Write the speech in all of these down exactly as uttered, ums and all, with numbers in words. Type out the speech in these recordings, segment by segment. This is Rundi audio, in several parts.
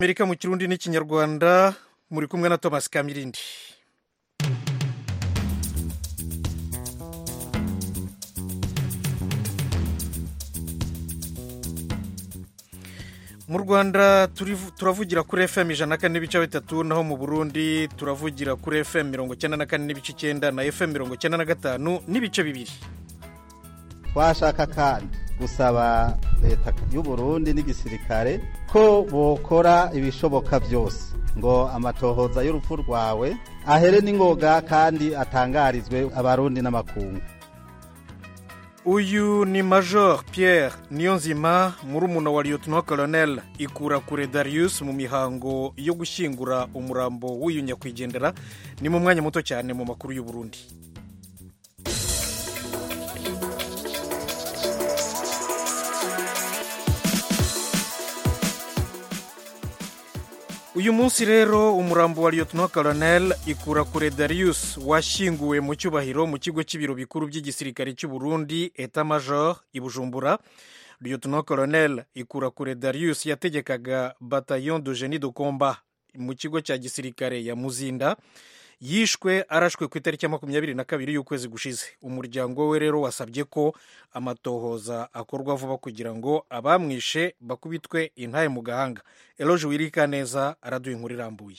Amerika mu Kirundi n'ikinyarwanda muri kumwe na Thomas Kamirindi. Mu Rwanda turavugira kuri F M ijana na kane n'ibice bitatu, naho mu Burundi turavugira kuri F M mirongo icyenda na kane n'ibice icyenda na F M mirongo icyenda na gatanu n'ibice bibiri. Twashaka kandi gusaba leta y'u Burundi n'igisirikare ko bokora ibishoboka byose ngo amatohoza y'urupfu rwawe ahere n'ingoga kandi atangarizwe abarundi n'amakungu. Uyu ni Major Pierre Niyonzima, murumuna wa Lieutenant Colonel Ikurakure Darius mu mihango yo gushyingura umurambo w'uyu nyakwigendera. Ni mu mwanya muto cyane mu makuru y'u Burundi. Uyu munsi rero umurambo wa Lieutenant Colonel Ikurakure Darius washyinguwe mu cyubahiro mu kigo cy'ibiro bikuru by'igisirikare cy'u Burundi Etat Major i Bujumbura. Lieutenant Colonel Ikurakure Darius yategekaga Bataillon de Génie de Combat mu kigo cya gisirikare ya Muzinda. Yishwe arashwe ku itariki ya makumyabiri na kabiri y'ukwezi gushize. Umuryango we rero wasabye ko amatohoza akorwa vuba kugira ngo abamwishe bakubitwe intaye mu gahanga. Eloge Wirikaneza araduha inkuru irambuye.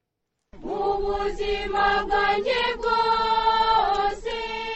Ubuzima bwanjye bwose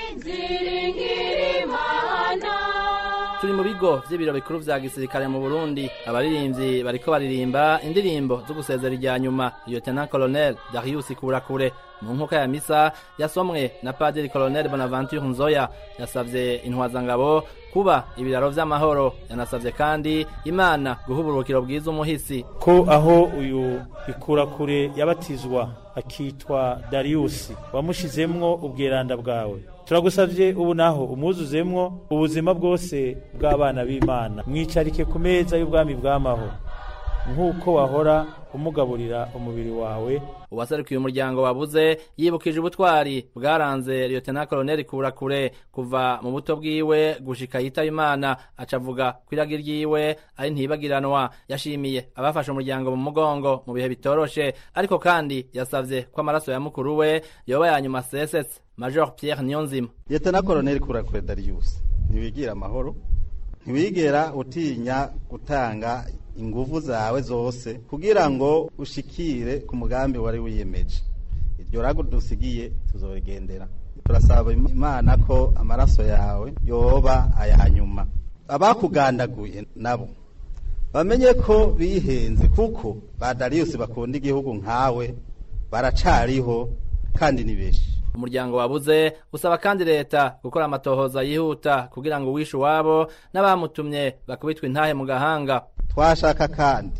nziringira Imana. Turi mu bigo by'ibiro bikuru vya gisirikare mu Burundi, abaririmbyi bariko baririmba indirimbo zo gusezera irya nyuma Lieutenant Colonel Darius Ikurakure. Mu nkuka ya misa yasomwe na Padiri Colonel Bonaventure Nzoya yasavye intwazangabo kuba ibiraro vy'amahoro. Yanasavye kandi Imana guha uburukiro bwiza umuhisi, ko aho uyu Ikurakure yabatizwa akitwa Darius wamushizemwo ubweranda bwawe. Turagusavye ubu naho umuzuzemwo ubuzima bwose bw'abana b'Imana, mwicarike ku meza y'ubwami bw'amaho nk'uko wahora umugaburira umubiri wawe. Uwaserukiye umuryango wabuze yibukije ubutwari bwaranze Lieutenant Colonel Ikurakure kuva mu buto bwiwe gushika yitaba Imana, acavuga kwiragira ryiwe ari ntibagiranwa. Yashimiye abafashe umuryango mu mugongo mu bihe bitoroshe, ariko kandi yasavye ko amaraso ya mukuru we yoba yanyuma sesetse. Major Pierre Niyonzima: Lieutenant Colonel Ikurakure Darius, ntiwigira amahoro, ntiwigera utinya gutanga inguvu zawe zose kugira ngo ushikire ku mugambi wari wiyemeje. Iryo rago dusigiye tuzorigendera. Turasaba Imana ko amaraso yawe yoba ayanyuma. Abakugandaguye nabo bamenye ko bihenze, kuko ba Darius bakunda igihugu nkawe baracariho kandi ni beshi. Umuryango wabuze usaba kandi leta gukora amatohoza yihuta kugira ngo wishe wabo n'abamutumye bakubitwe intahe mu gahanga. Twashaka kandi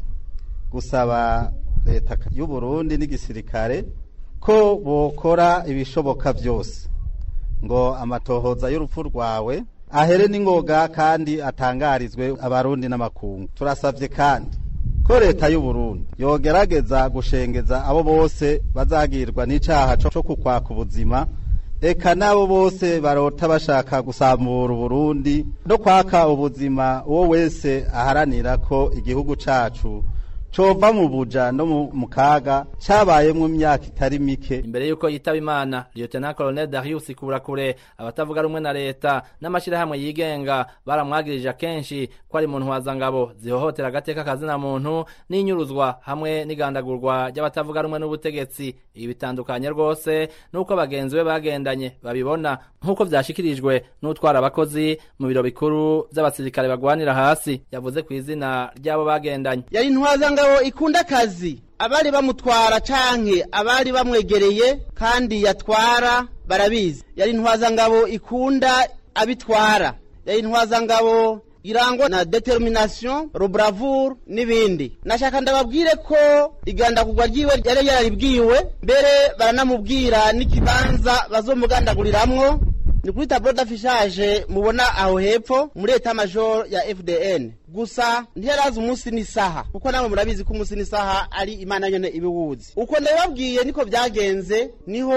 gusaba leta y'u Burundi n'igisirikare ko bokora ibishoboka byose ngo amatohoza y'urupfu rwawe ahere n'ingoga kandi atangarizwe abarundi n'amakungu. Turasavye kandi ko leta y'u Burundi yogerageza gushengeza abo bose bazagirwa n'icaha cyo kukwaka ubuzima, eka nabo bose barota bashaka gusambura Burundi no kwaka ubuzima uwo wese aharanira ko igihugu cacu cova mu buja no mu kaga cabayemwe imyaka itari mike. Imbere yuko yitaba Imana, Lieutenant Colonel Darius Ikurakure abatavuga rumwe na leta n'amashirahamwe yigenga baramwagirije kenshi ko ari mu ntwazangabo zihohotera agateka kazina muntu n'inyuruzwa hamwe n'igandagurwa ry'abatavuga rumwe n'ubutegetsi. Ibi bitandukanye rwose nuko bagenzi be bagendanye babibona, nkuko vyashikirijwe n'utwara abakozi mu biro bikuru by'abasirikare bagwanira hasi. Yavuze ku izina ry'abo bagendanye: yari intwazangabo ikunda akazi, abari bamutwara canke abari bamwegereye kandi yatwara barabizi. Yari intwazangabo ikunda abitwara, yari intwazangabo irangwa na determination, bravoure n'ibindi. Nashaka ndababwire ko igandagurwa ryiwe yari yararibwiwe, mbere baranamubwira n'ikibanza bazomugandaguriramwo. Ni kuri tableau d'affichage mubona aho hepfo muri Etat Major ya F D N. Gusa ntiyarazi umunsi n'isaha, kuko namwe murabizi ko umunsi n'isaha ari Imana nyene ibiwuzi. Uko ndababwiye niko byagenze, niho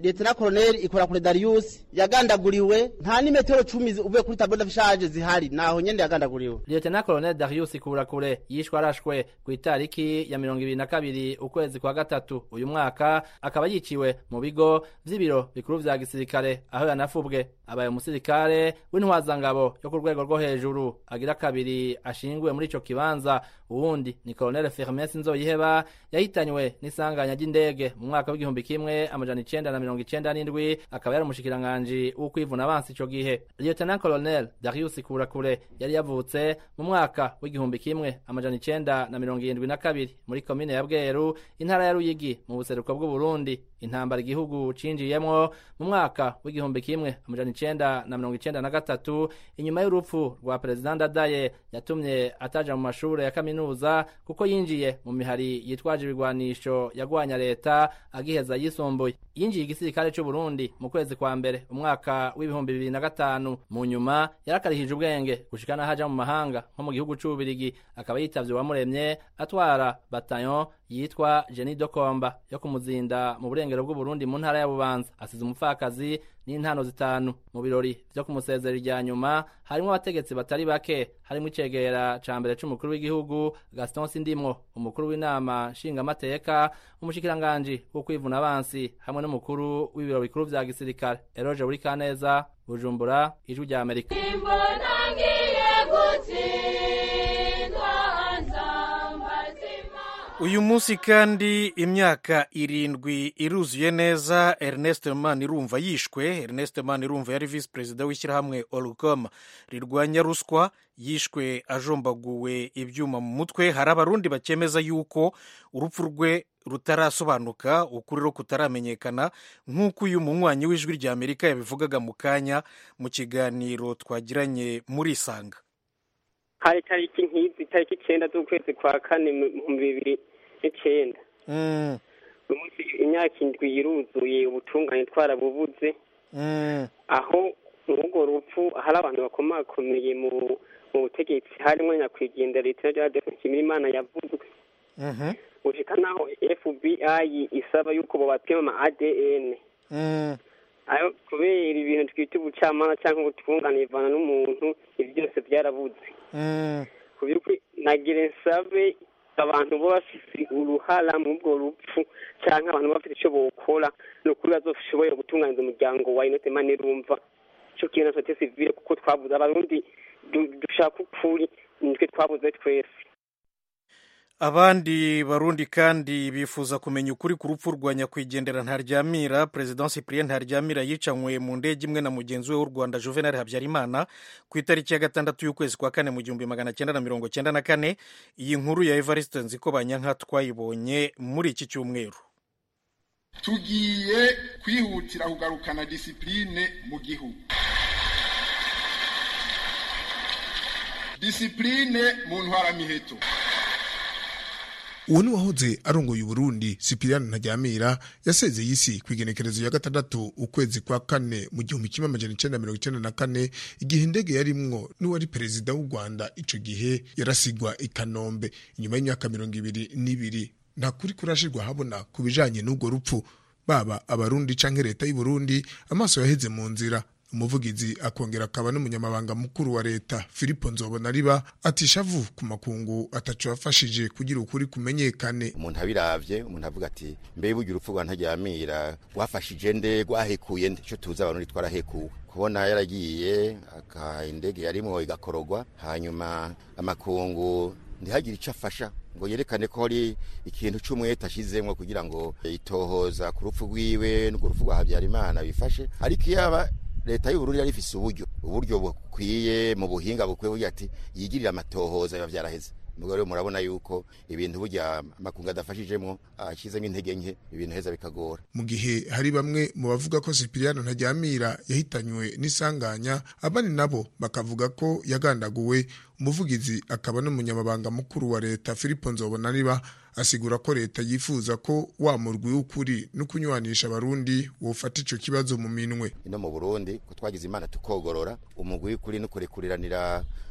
Lieutenant Colonel Ikurakure Darius yagandaguriwe nta n'imetero cumi uvuye kuri tableau d'affichage zihari naho nyende yagandaguriwe. Lieutenant Colonel Darius Ikurakure yishwe arashwe ku itariki ya mirongo ibiri na kabiri ukwezi kwa gatatu uyu mwaka, akaba yiciwe mu bigo vy'ibiro bikuru vya gisirikare aho yanafubwe. Abaye umusirikare w'intwazangabo yo ku rwego rwo hejuru agira kabiri ashinguwe muri ico kibanza. Uwundi ni Colonel Firmin Nzoyiheba yahitanywe n'isanganya ry'indege mu mwaka w'igihumbi kimwe amajana icenda na mirongo icenda n'indwi, akaba yari umushikiranganji w'ukwivuna abansi ico gihe. Lieutenant Colonel Darius Ikurakure yari yavutse mu mwaka w'igihumbi kimwe amajana icenda na mirongo irindwi na kabiri muri komine ya Bweru, intara ya Ruyigi mu buseruko bw'u Burundi. Intambara igihugu cinjiyemwo mu mwaka w'igihumbi kimwe amajana icenda na mirongo icenda na gatatu inyuma y'urupfu rwa President Ndadaye yatumye ataja mu mashure ya kaminuza kuko yinjiye mu mihari yitwaje ibigwanisho yagwanya leta agiheza yisumbuye. Yinjiye igisirikare c'u Burundi mu kwezi kwa mbere umwaka w'ibihumbi bibiri na gatanu. Mu nyuma yarakarihije ubwenge gushikana haja mu mahanga nko mu gihugu c'u Bubiligi, akaba yitavye Uwamuremye atwara bataillon yitwa Jenny Dokomba yo kumuzinda mu burengero bw'u Burundi mu ntara ya Bubanza. Asize umupfakazi n'intano zitanu. Mu birori vyo kumusezera irya nyuma harimo abategetsi batari bake, harimo icegera ca mbere c'umukuru w'igihugu Gaston Sindimwo, umukuru w'inama nshingamateka, umushikiranganji wo kwivuna abansi hamwe n'umukuru w'ibiro bikuru vya gisirikare. Eroje Burikaneza, Bujumbura, Ijwi rya Amerika. Uyu munsi kandi imyaka irindwi iruzuye neza Ernest Manirumva yishwe. Ernest Manirumva yari vice president w'ishyirahamwe Olcom rirwanya ruswa, yishwe ajombaguwe ibyuma mu mutwe. Hari abarundi bakemeza yuko urupfu rwe rutarasobanuka, ukuri ro kutaramenyekana, nk'uko uyu munywanyi w'Ijwi rya Amerika yabivugaga mu kanya mu kiganiro twagiranye muri Isanga. Hari tariki nk'izi tariki icyenda z'ukwezi kwa kane mu bibiri n'icenda. Mm. Umunsi imyaka indwi iruzuye ubutungane twarabubuze. Mm. Aho urwo rupfu hari abantu bakomakomeye mu mu butegetsi, harimo nyakwigendera Lieutenant General Defense Imana yavuzwe. Mhm. Ushika naho F B I isaba yuko bobapima ama A D N. Mm. Ayo kubera ibintu twita ubucamana cyangwa ubutungane ivana n'umuntu, ibi byose byarabuze. Mm. Kubirukuri nagire nsabe abantu bo bafise uruhara mu bwo rupfu cyangwa abantu bafite ico bokora no kuri bazoshoboye gutunganiza umuryango wa Ernest Manirumva cyo kintu na societe civile, kuko twabuze abarundi dushaka ukuri, nitwe twabuze twese. Abandi barundi kandi bifuza kumenya ukuri ku rupfu rwa nyakwigendera Ntaryamira. President Cyprien Ntaryamira yicanywe mu ndege imwe na mugenzi we w'u Rwanda Juvenal Habyarimana ku itariki ya gatandatu y'ukwezi kwa kane mu gihumbi magana cyenda na mirongo cyenda na kane. Iyi nkuru ya Evariste Nzikobanyanka twayibonye muri iki cyumweru. Tugiye kwihutira kugarukana discipline mu gihugu. Discipline mu ntwara miheto. Uwo ni wahoze arongoye Burundi Cyprien Ntaryamira yasezeye isi kwigenekerezo ya gatandatu ukwezi kwa kane mu gihumbi kimwe amajana icenda na mirongo icenda na kane, igihe indege yarimwo n'uwari perezida w'u Rwanda ico gihe yarasigwa i Kanombe. Inyuma y'imyaka mirongo ibiri n'ibiri nta kuri kurashirwa habona ku bijanye n'ubwo rupfu, baba abarundi canke leta y'u Burundi amaso yaheze mu nzira. Umuvugizi akongera akaba n'umunyamabanga mukuru wa leta Philippe Nzobonariba atishavu ku makungu ataco yafashije kugira ukuri kumenyekane. Umuntu abiravye umuntu avuga ati mbe bugira urupfu rwa Ntaryamira wafashije nde gwahekuye nde, cyo tuza abantu twarahekuwe kubona yaragiye aka indege yarimo igakorogwa, hanyuma amakungu ndihagira ico afasha ngo yerekane ko ari ikintu cy'umwete ashizemwe kugira ngo itohoza ku rupfu rwiwe n'urupfu rwa Habyarimana bifashe. Ariko yaba leta y'u Burundi yari ifise uburyo uburyo bukwiye mu buhinga bukwiye burya ati yigirira amatohoza biba vyaraheze. Mugo rero murabona yuko ibintu burya amakungu adafashijemo ashizemo intege nke, ibintu heza bikagora. Mu gihe hari bamwe mu bavuga ko Cyprien Ntaryamira yahitanywe n'isanganya, abandi nabo bakavuga ko yagandaguwe. Umuvugizi akaba n'umunyamabanga mukuru wa leta Philippe Nzobonariba asigura ko leta yifuza ko wa murwi w'ukuri no kunywanisha abarundi wofata ico kibazo mu minwe. Ino mu Burundi ko twagize Imana tukogorora umugwi w'ukuri no kurekuriranira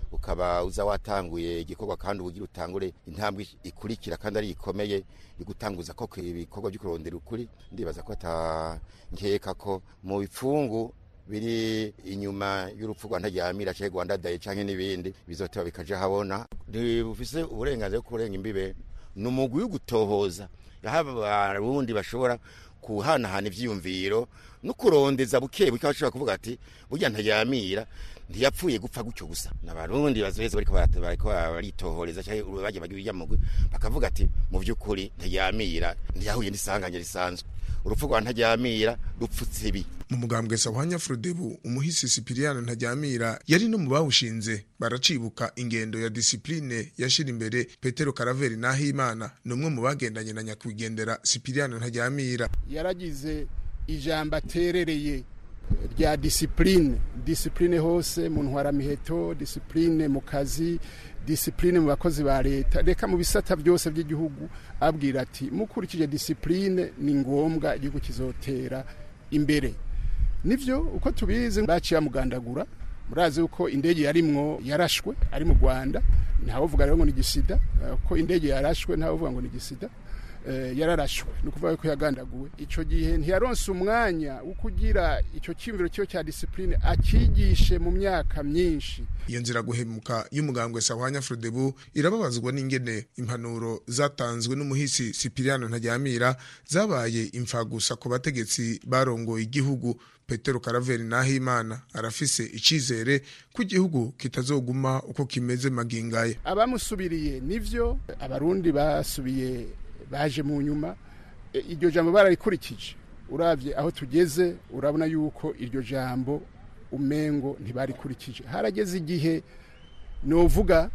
ukaba uza watanguye igikorwa kandi ubugira utangure intambwe ikurikira kandi ari ikomeye igutanguza ko ibikorwa byo kurondera ukuri ndibaza ko atankeka ko mu bipfungu biri inyuma y'urupfu rwa Ntaryamira cyangwa Rwanda Day canke n'ibindi bizoteba bikaje habona bufise uburenganzira bwo kurenga imbibe n'umugwi w'ugutohoza abarundi bashobora kuhanahana ivyiyumviro no kurondeza buke buke bashobora kuvuga ati burya Ntaryamira ntiyapfuye gupfa gutyo gusa n'abarundi bazoheza bariko bariko baritohoreza cyangwa baje bagiye mugwi bakavuga ati mu by'ukuri Ntaryamira ntiyahuye n'isanganya risanzwe urupfu rwa Ntaryamira rupfutse ibi mu mugambwe Sahwanya Frodebu umuhisi Sipiriyano Ntaryamira yari no mu bawushinze baracibuka ingendo ya discipline yashira imbere Petero Karaveri Nahimana numwe mu bagendanye na nyakwigendera Sipiriyano Ntaryamira yaragize ijambo aterereye rya discipline discipline hose mu ntwara miheto discipline mu kazi discipline mu bakozi ba leta reka mu bisata byose by'igihugu abwira ati mukurikije discipline ni ngombwa igihugu kizotera imbere nivyo uko tubizi baciye mugandagura murazi uko indege yarimwo yarashwe ari mu Rwanda ntawo vuga rero ngo ni gisida ko indege yarashwe ntawo vuga ngo ni gisida Uh, yararashwe nukuvuga ko yagandaguwe ico gihe ntiyaronse umwanya ukugira ico kimviro cyo cya discipline akigishe mu myaka myinshi. Iyo nzira guhemuka y'umugambwe Sahwanya Frodebu irababazwa n'ingene impanuro zatanzwe n'umuhisi Sipiriyano Ntaryamira zabaye imfagusa ku bategetsi barongoye igihugu. Petero Karaveri Nahimana arafise icizere ku gihugu kitazoguma uko kimeze magingaye. Abamusubiriye nivyo abarundi basubiye baje mu nyuma iryo jambo bararikurikije uravye aho tugeze urabona yuko iryo jambo umengo ntibarikurikije harageze igihe novuga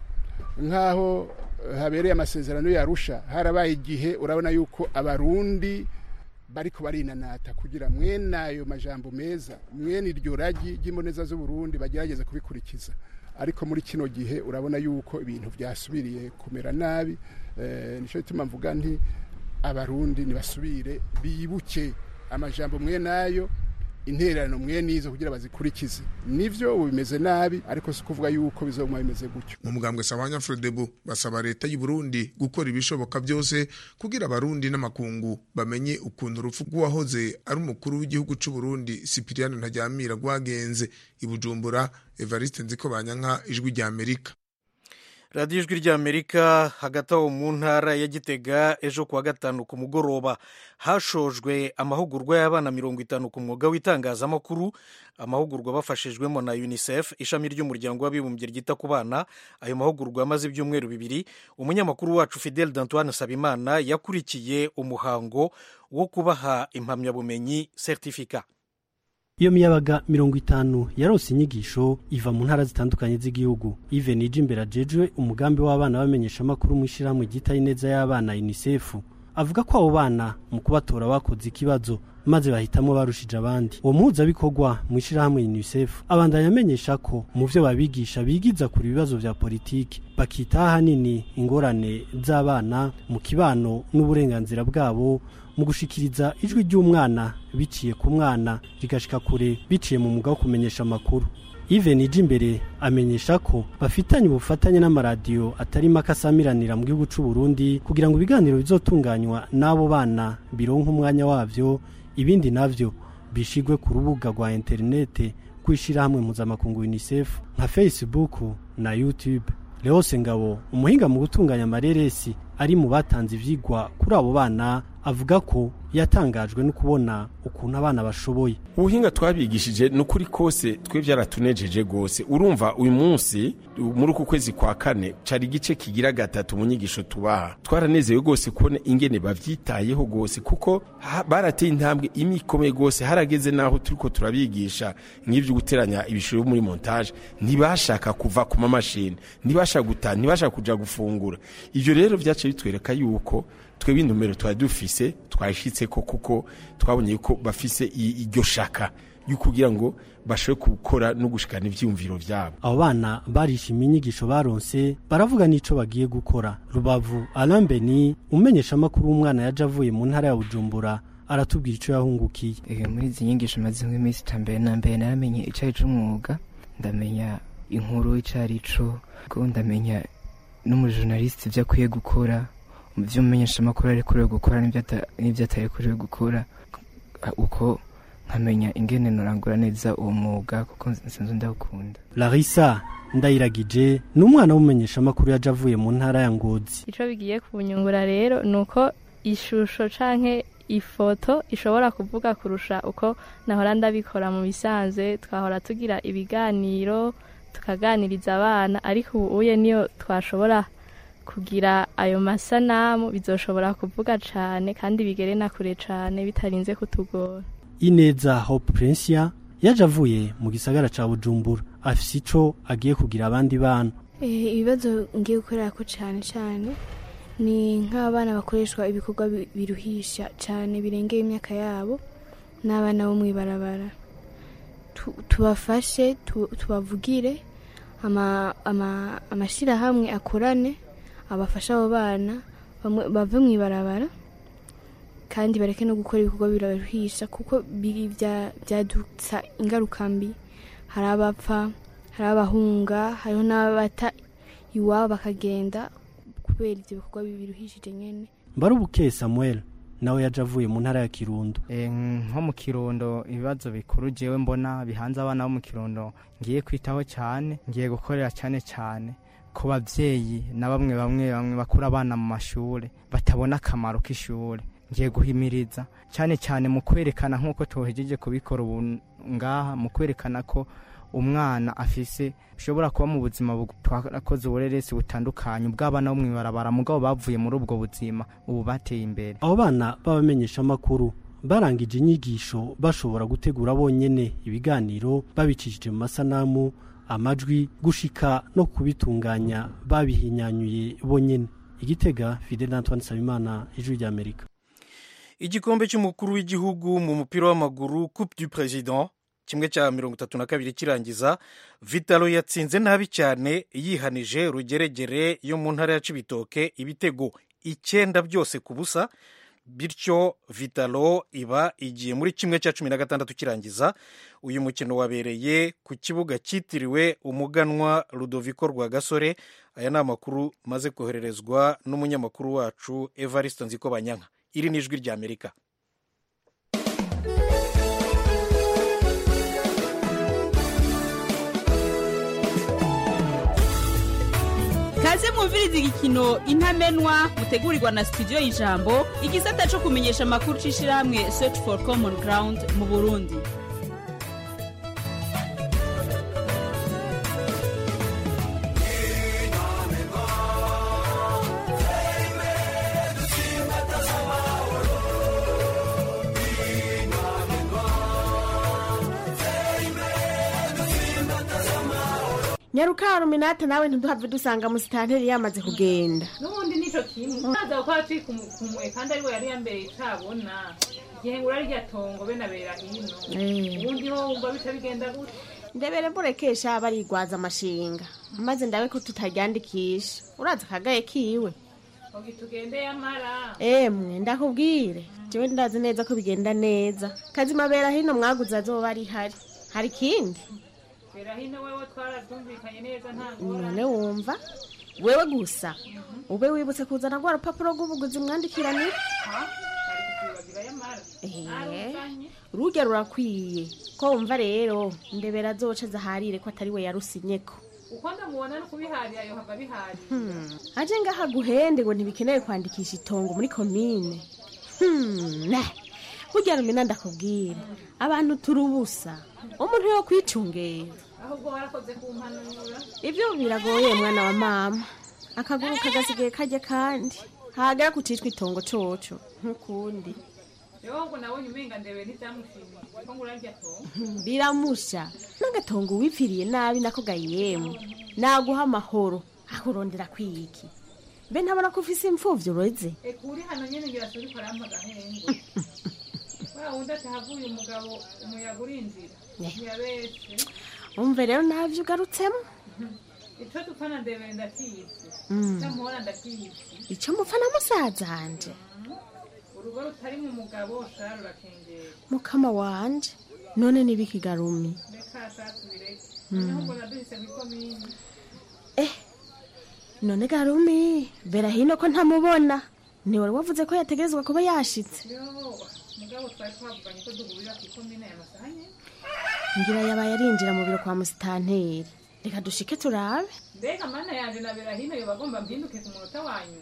nkaho habereye amasezerano yarusha harabaye igihe urabona yuko abarundi bariko barinanata kugira mwene ayo majambo meza mwene iryo ragi ry'imboneza z'u Burundi bagerageza kubikurikiza ariko muri kino gihe urabona yuko ibintu byasubiriye kumera nabi eh nico bituma mvuga nti abarundi nibasubire bibuke amajambo mwe nayo intererano mwe nizo kugira bazikurikize nivyo bimeze nabi ariko sikuvuga yuko bizomwa bimeze gutyo. Mu mugambwe Sahwanya Frodebu basaba leta y'u Burundi gukora ibishoboka byose kugira abarundi n'amakungu bamenye ukuntu urupfu rw'uwahoze ari umukuru w'igihugu cy'u Burundi Sipiriyano Ntaryamira rwagenze. I Bujumbura Evariste Nzikobanyanka ijwi rya Amerika. Radio ijwi rya Amerika hagati aho mu ntara ya Gitega ejo kuwa gatanu ku mugoroba hashojwe amahugurwa y'abana mirongo itanu ku mwuga w'itangazamakuru amahugurwa bafashijwemo na UNICEF ishami ry'umuryango w'abibumbye ryita ku bana. Ayo mahugurwa amaze ibyumweru bibiri. Umunyamakuru wacu Fidel D'Antoine Sabimana yakurikiye umuhango wo kubaha impamyabumenyi certificat. Iyo miyabaga mirongo itanu yarose inyigisho iva mu ntara zitandukanye z'igihugu. Even Ijimbera ajejwe umugambi w'abana bamenyesha makuru mu ishiramwe gitaye neza y'abana UNICEF avuga ko abo bana mu kubatora bakoze ikibazo maze bahitamo barushije abandi. Uwo muhuza bikorwa mu ishiramwe UNICEF abandanya amenyesha ko mu byo babigisha bigiza kuri ibibazo vya politiki bakita hanini ingorane z'abana mu kibano n'uburenganzira bwabo mu gushikiriza ijwi ry'umwana biciye ku mwana rigashika kure biciye mu muga wo kumenyesha amakuru. Even Ijimbere amenyesha ko bafitanye ubufatanye n'amaradiyo atari makasamiranira mu gihugu cy'u Burundi kugira ngo ibiganiro bizotunganywa n'abo bana bironka umwanya wavyo, ibindi navyo bishigwe ku rubuga rwa interinete kwishira hamwe mpuzamakungu UNICEF nka Facebook na YouTube. Leose Ngabo umuhinga mu gutunganya amareresi ari mu batanze ivyigwa kuri abo bana avuga ko yatangajwe no kubona ukuntu abana bashoboye. Ubuhinga twabigishije n'ukuri kose twe byaratunejeje gose. Urumva uyu munsi muri uku kwezi kwa kane cari gice kigira gatatu mu nyigisho tubaha. Twaranezewe gose kubona ingene bavyitayeho gose kuko barateye intambwe imikomeye gose. Harageze naho turiko turabigisha nk'ivyo guteranya ibishoro muri montage ntibashaka kuva ku mamashini, ntibashaka guta, ntibashaka kuja gufungura. Ivyo rero vyace bitwereka yuko twebwe numero twa dufise twashitse ko kuko twabonye ko bafise iryo shaka yukugira ngo bashobore gukora no gushikana ivyumviro vyabo. Abo bana barishimiye inyigisho baronse baravuga nico bagiye gukora. Rubavu Alambeni umenyesha makuru umwana yaje avuye mu ntara ya Bujumbura aratubwira ico yahungukiye. Ege muri izi nyigisho maze nk'imisi tambere na mbere naramenye icayi c'umwuga ndamenya inkuru icari co ko ndamenya n'umujournaliste ivyo akwiye gukora ivyo umenyesha amakuru ari kuri gukora n'ivyo atari kuri gukora uko nkamenya ingene norangura neza uwo mwuga kuko nsanzwe ndawukunda. Larissa Ndayiragije ni umwana w'umumenyesha amakuru yaje avuye mu ntara ya Ngozi. Ico bigiye kunyungura rero nuko ishusho canke ifoto ishobora kuvuga kurusha uko nahora ndabikora mu bisanzwe. Twahora tugira ibiganiro tukaganiriza abana, ariko ubu uye niyo twashobora kugira ayo masanamu bizoshobora kuvuga cane kandi bigere na kure cane bitarinze kutugora. Ineza Hope Prince yaje avuye mu gisagara ca Bujumbura afise ico agiye kugira abandi bana. Eh ibibazo ngiye gukorera ko cyane cyane ni nk'abana bakoreshwa ibikorwa biruhisha cyane birengeye imyaka yabo n'abana bo mwibarabara. Tubafashe tubavugire ama ama amashira hamwe akorane abafasha abo bana bave mwibarabara kandi bareke no gukora ibikorwa biraruhisha kuko biri byadutsa ingaruka mbi. Hari abapfa, hari abahunga, hariho n'abata iwabo bakagenda kubera ibyo bikorwa biruhishije nyene. Mbarubuke Samuel nawe yaje avuye mu ntara ya Kirundo. Eh nko mu Kirundo ibibazo bikuru jewe mbona bihanze abana bo mu Kirundo ngiye kwitaho cyane, ngiye gukorera cyane cyane ku bavyeyi na bamwe bamwe bamwe bakura abana mu mashure batabona akamaro k'ishure. Ngiye guhimiriza cyane cyane mu kwerekana nk'uko tuhejeje kubikora ubu ngaha, mu kwerekana ko umwana afise ushobora kuba mu buzima twakoze ubureresi butandukanye bw'abana bo mwibarabara mugabo bavuye muri ubwo buzima ubu bateye imbere. Abo bana babamenyesha amakuru barangije inyigisho bashobora gutegura bonyene ibiganiro babicishije mu masanamu, amajwi, gushika no kubitunganya babihinyanyuye bonyene. Igitega, Fidel Antoine Sabimana, Ijwi rya Amerika. Igikombe cy'umukuru w'igihugu mu mupira w'amaguru Coupe du Président kimwe cya mirongo itatu na kabiri kirangiza, Vitalo yatsinze nabi cyane yihanije Rugeregere yo mu ntara ya Cibitoke ibitego icyenda byose ku busa, bityo Vitalo iba igiye muri kimwe cya cumi na gatandatu kirangiza. Uyu mukino wabereye ku kibuga cyitiriwe umuganwa Ludovico Rwagasore. Aya ni amakuru maze kohererezwa n'umunyamakuru wacu Evariste Nzikobanyanka. Iri ni Ijwi rya Amerika. Kaze mwumviriza igikino Intamenwa mutegurirwa na studio y'Ijambo, igisata cyo kumenyesha amakuru cishirahamwe Search for Common Ground mu Burundi. Nyaruka Ruminata nawe ntuduhave dusanga musitanteri yamaze kugenda. Nubundi nico kimwe. Naza kwa twi kumwe kandi ari we yari yambere itabona. Gihe ngura rya tongo be nabera hino. Ubundi ho umva bitabigenda gute. Ndebere murekesha barigwaza amashinga. Maze ndawe ko tutaryandikisha. Uraza kagaye kiwe. Ogi tugende yamara. Emwe ndakubwire. Jewe ndazi neza ko bigenda neza. Kazima bera hino mwaguza azoba ari hari. Hari kindi? Berahino wewe twaratumvikanye neza ntangora. None wumva wewe gusa ube wibutse kuzana gwa rupapuro rw'ubuguzi mwandikirane. Ha? Ari kubibagira yamara. Eh. Ruge rurakwiye. Ko wumva rero ndebera azoca zaharire ko atari we yarusinyeko. Uko ndamubona no kubihari ayo hava bihari. Hmm. Aje ngaha guhende ngo ntibikeneye kwandikisha itongo muri commune. Hmm. Nah. Burya rumena ndakubwira abantu turubusa umuntu yo kwicungera ahubwo warakoze kumpanura. Ivyo biragoye mwana wa mama, akaguru kagasigaye kaje kandi hagera kucicwa itongo coco nkukundi. Yo ngo nabonye umenga ndebe ntivyamushimye ko ngurarya tongo biramusha n'agatongo wipfiriye nabi nako gayemo naguha amahoro akurondera kwiki be ntabona ko ufise imfuvyo roze ekuri hano nyene ngira suri karamba gahenge. Wa unda tahavuye umugabo umuyaga urinzira ntiyabese. Umve rero navyo ugarutsemo. Ico dupfana ndebe ndakizi. Cyamora ndakizi. Ico mupfana musazanje. Urugo rutari mu mugabo sharura kengera. Mukama wanje none nibikigarumi. Reka satubireke. noneho mbona duhise mw'ikomine. eh none garumi bera hino ko ntamubona ni wari wavuze ko yategerezwa kuba yashitse Yo, mugabo twari twavuganye ko duhurira kw'ikomine ya Masahanye. ngira yabaye arinjira mu biro kwa musitanteri reka dushike turabe Mbega mana yanje na bera hino yo bagomba mpinduke ku munota wanyu.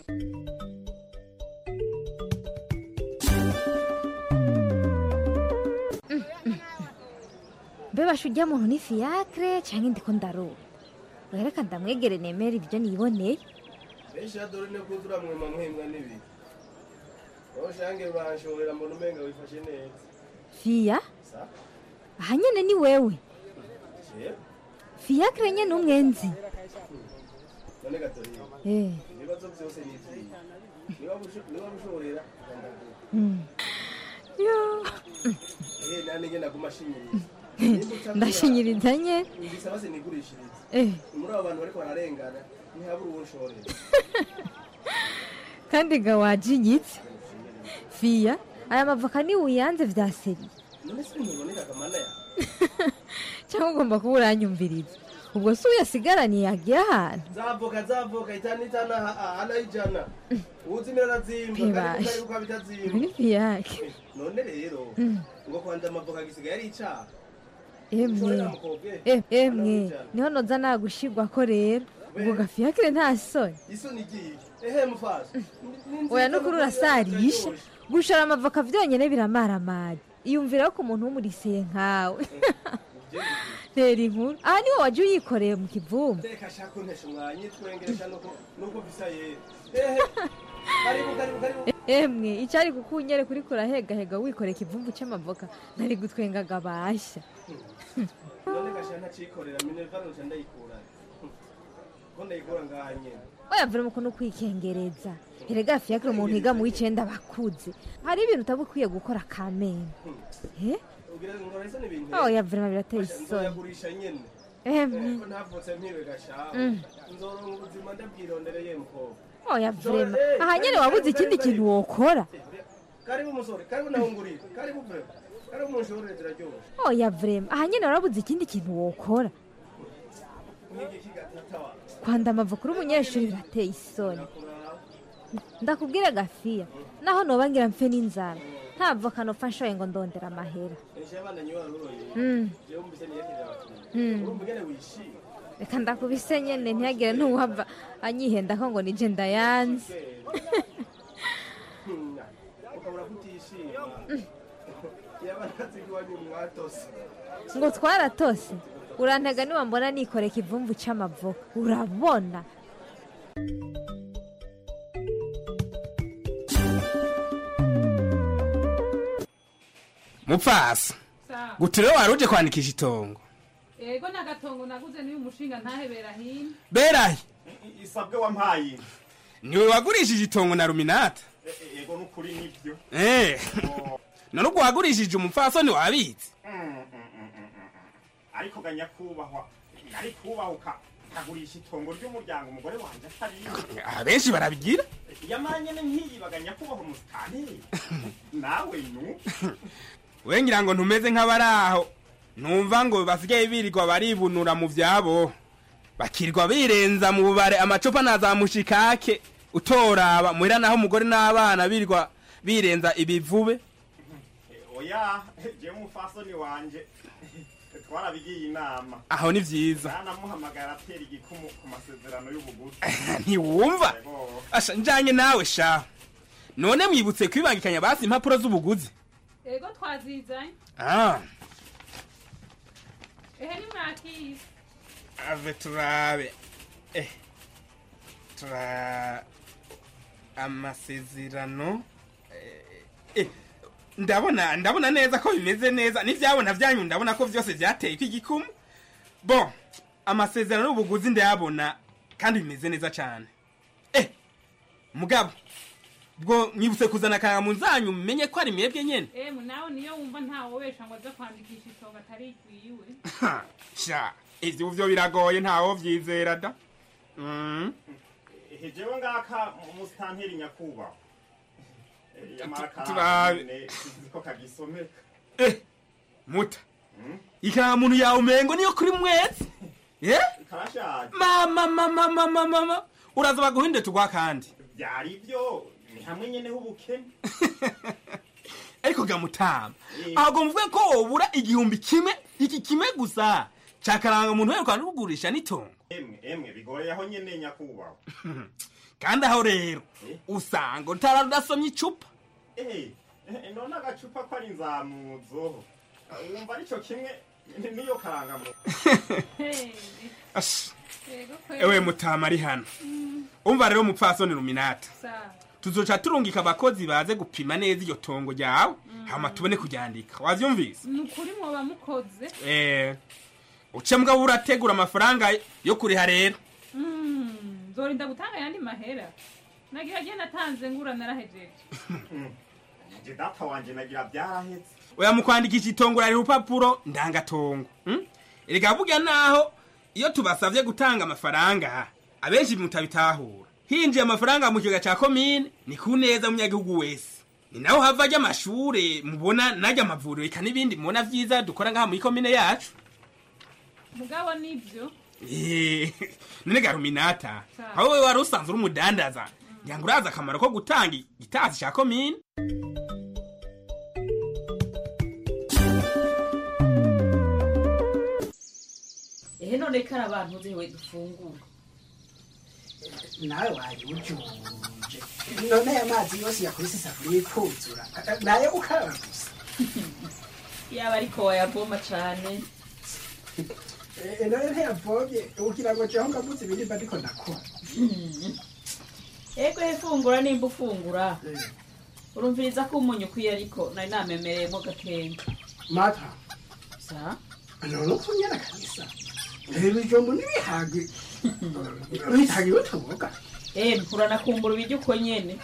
Beba shujya muntu ni fiacre cyangwa ndiko ndaruba. Reka ndamwegere nemera ibyo niboneye. Benshi adore ne kuzura mwe mamwemwa nibi. Oshange banshorera mbona umenga wifashe neza. Fia? Sa? Ahanyene ni wewe. Je? Fiacre nyene umwenzi. None gatori. Eh. Nibazo byose nitwi. Niba busho niba bushorera kandago. Mm. Yo. Eh nani ngenda kumashimira. Ndashinyiriza nye. Ndisaba se nigurishiriza. Eh. Muri abo bantu bariko bararengana ntihabura uwushorera. Kandi ga wajinyitse. Fia, aya mavoka ni uyanze vya seri. None se ntiboneka kamana ya. Cyangwa ugomba kuba uranyumviriza. Ubwo se uyasigaraniye yagiye ahantu. Zavoka zavoka itani itana hana ijana. Uzimira razimba kandi kari uko bitazimba. Ni fiyake. None rero ngo kwanda amavoka gisigaye ari icaha. Emwe. Eh emwe. Niho noza nagushigwa ko rero. Ubwo gafiyakire nta soni. Isoni igiye. Ehe mufasha. Oya no kuri urasarisha. Gushora amavoka vyonyene biramaramari. Iyumvira ko umuntu w'umuriseye nkawe. Rero inkuru. Aha niwe waje uyikoreye mu kivumba. Reka shaka untesha umwanya twengeresha nuko nuko bisa yera. Ehe. Karibu karibu karibu. Emwe icari kukunyere kuri kurahega hega wikoreye kivumbu c'amavoka ntari gutwengaga basha. None gashana cikorera Minerva nje ndayikura. Ko ndayikura nganye. Oya vure muko no kwikengereza. Erega fiakre umuntu iga mu wicenda bakuze. Hari ibintu utabukwiye gukora kamene. Eh? Ugira ngo rese ni ibintu. Oya vure birateye isoni. Nzoyagurisha nyene. Emwe. Ko ntavutse mpiwe gashaho. Nzoronka ubuzima ndabwirondereye mukobwa. Oya vrema. Aha nyene wabuze ikindi kintu wokora. Karibu umusore, karibu nahungurira. Karibu vrema. Karibu munshorere ziraryoshe. Oya vrema. Aha nyene warabuze ikindi kintu wokora. Niki kigatatawa. Kwanda amavukuru umunyeshuri birateye isoni. Ndakubwira gafia. Naho nobangira mfe n'inzara. Nta voka no fashoye ngo ndondera amahera. Eje abana nyiwa ruroye. Mm. Je umbise niyekera abatumwa. Mm. Urumugene wishimye. Reka ndakubise nyene ntihagire n'uwava anyihenda ko ngo nije ndayanze. Ukabura kutishima. Yabanazi kiwanyu mwatose. Ngo twaratose. Urantega niwa mbona nikore kivumvu c'amavoka. Urabona? Mupfasa. Gutire waruje kwandikisha itongo. Ego nagatongo naguze niyo umushinga ntahebera hino. Berahi. Isabwe wampaye. Niwe wagurishije itongo na Ruminata. Ego nukuri nivyo. Eh. None ubwo wagurishije umupfaso ni wabizi. Ariko ganya kubahwa. Ari kubahuka. Kagurisha itongo ry'umuryango umugore wanje atari. Abenshi barabigira. Yamanye nkiyi baganya kubaho umusitani. Nawe nu. Wengira ngo ntumeze nk'abaraho. Numva ngo basigaye birirwa baribunura mu vyabo. Bakirwa birenza mu bubare amacopa nazamushikake. Utoraba muhira naho umugore n'abana birirwa birenza ibivube. Oya, je mufasoni wanje. Twarabigiye inama. Aho ni vyiza. Nanamuhamagara atera igikumu ku masezerano y'ubuguzi. Ntiwumva? Asha njanye nawe sha. None mwibutse kwibangikanya basi impapuro z'ubuguzi. Ego twazizanye. Ah. Ehe ni mwakizi. Ave turabe. Eh. Tra amasezerano. Eh. Ndabona ndabona neza ko bimeze neza. Nivyabona vyanyu ndabona ko vyose vyateye kw'igikumu. Bon, amasezerano y'ubuguzi ndayabona kandi bimeze neza cyane. Eh. Mugabo. Bwo mwibutse kuzana kangamu zanyu menye ko ari mwebwe nyene. Eh munawe niyo wumva ntawo wesha ngo aza kwandikisha itongo atari kwiwe. Sha, ivyo byo biragoye ntawo vyizera da. Mm. Hejewe ngaka mu stanteri nyakuba. Turabe. Ko kagisomeka. Eh. Muta. Ika muntu yawe umengo niyo kuri mwezi. eh karashaje mama mama mama mama uraza baguhinde tugwa kandi byari byo ni hamwe nyene h'ubukene ariko gamutama ahubwo mvuge ko wobura igihumbi kimwe iki kimwe gusa cakaranga umuntu wese kwandi kugurisha n'itongo emwe emwe bigoreye aho nyene nyakubaho kandi aho rero usanga utararudasomye icupa eh none agacupa ko ari inzamuzo wumva arico kimwe niyo karanga mu ewe mutama ari hano umva rero mupfasoni Ruminata tuzoca turungika abakozi baze gupima neza iyo tongo ryawe hama tubone kuryandika wavyumvise nukuri mwoba mukoze eh uce mbwa urategura amafaranga yo kuriha rero nzorinda gutanga yandi mahera nagira je natanze ngura narahejeje je data wanje nagira byarahetse oya mukwandikisha itongo rari rupapuro ndangatongo hm? erega burya naho iyo tubasavye gutanga amafaranga abenshi mutabitahura hinjiye amafaranga mu kiga ca komine ni kuneza munyagihugu wese ni naho hava ajya amashure mubona najya amavuriro eka n'ibindi mubona vyiza dukora ngaha muri komine yacu mugabo nivyo eh none Garuminata aho wewe wari usanzwe uri umudandaza ngira uraza akamaro ko gutanga igitazi ca komine ehe none kara abantu zewe dufungura nawe waje ujuje none amazi yose yakwise isafuriya ikuzura nayo gukaraba gusa yaba ariko wayavoma cane none ntiyavomye ugira ngo jeho ngavuze ibindi ariko ndakora ego hefungura nimba ufungura urumviriza ko umunyu ukwiye ariko nari namemereyemo gakenke mata sa none ukunyana kabisa ibijumbu n'ibihage bihage utuboga eh mpura nakumbura ibijyo uko nyene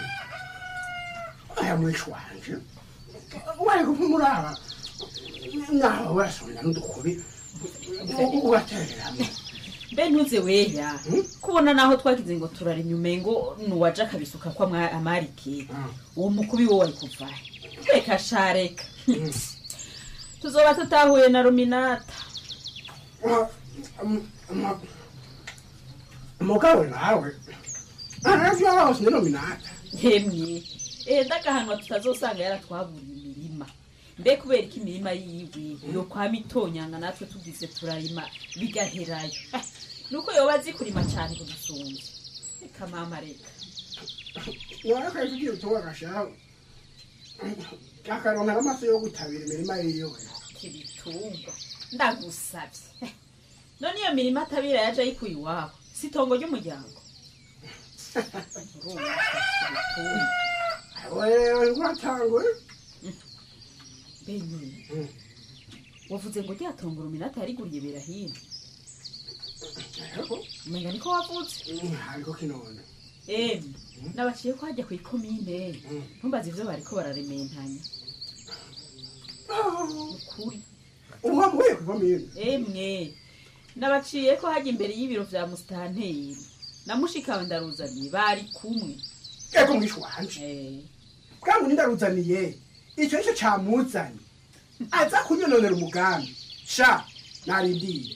aya mwishu wanje waye kumuraba naho wasonda ndukubi ugatereramo mbe ntuze weya kubona naho twakize ngo turari nyumengo nuwaje akabisuka kwa amariki uwo mukubi wo wari kuva reka shareka tuzoba tutahuye na Ruminata mugabo nawe aravyo hose ni Ruminata hemye eh ndagahanwa tutazosanga yaratwaburiye imirima mbe kubera iki imirima yiwe yo kwa mitonyanga natwe tugize turarima bigaherayo nuko yobazi kurima cyane kudusumba reka mama reka yaka igiye utowa gashaho akaronka amaso yo gutabira imirima yiwe kibitunga ndagusabye none iyo mirima atabira yaje ayikuye iwabo si itongo ry'umuryango wewe ngwatangwe benye wavuze ngo ryatongo Ruminata yariguriye berahino umenga niko wavuze ariko kinone eh nabaciye ko hajya ku ikomine ntumbaze ivyo bariko bararementanya ukuri uwa mwe kukomine emwe nabaciye ko hajya imbere y'ibiro vya mustanteri namushikawe ndaruzaniye bari kumwe eko mwishu wanje eh bwangu ndaruzaniye icyo cyo camuzanye aza kunyononera umugambi sha narindiye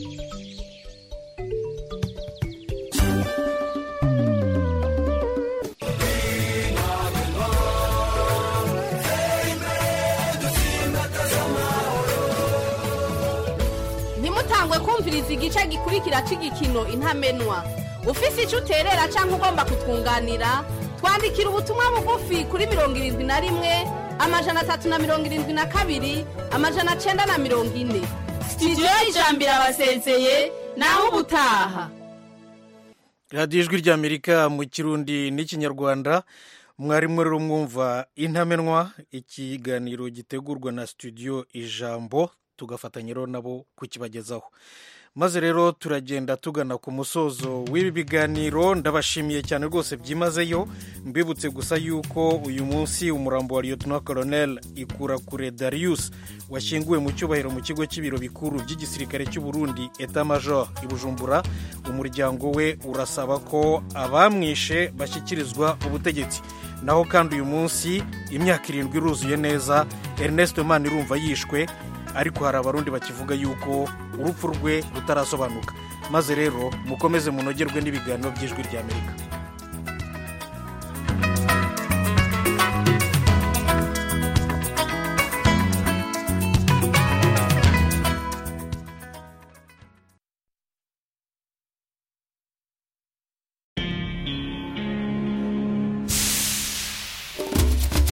ntimutangwe kumviriza igice gikurikira c'igikino intamenwa ufise icyo uterera cyangwa ugomba kutwunganira twandikira ubutumwa bugufi kuri mirongo irindwi na rimwe amajana atatu na mirongo irindwi na kabiri amajana cenda na mirongo ine sitidiyo y'ijambo irabasezeye naho ubutaha. radiyo ijwi ry'amerika mu kirundi n'ikinyarwanda mwarimu rero mwumva intamenwa ikiganiro gitegurwa na studio ijambo tugafatanya rero nabo kukibagezaho maze rero turagenda tugana ku musozo w'ibi biganiro ndabashimiye cyane rwose byimazeyo mbibutse gusa yuko uyu munsi umurambo wa Lieutenant Colonel Ikurakure Darius washyinguwe mu cyubahiro mu kigo cy'ibiro bikuru by'igisirikare cy'u Burundi Etat Major i Bujumbura umuryango we urasaba ko abamwishe bashyikirizwa ubutegetsi naho kandi uyu munsi imyaka irindwi iruzuye neza Ernest Manirumva yishwe ariko hari abarundi bakivuga yuko urupfu rwe rutarasobanuka. Maze rero mukomeze munogerwe n'ibiganiro by'ijwi ry'Amerika.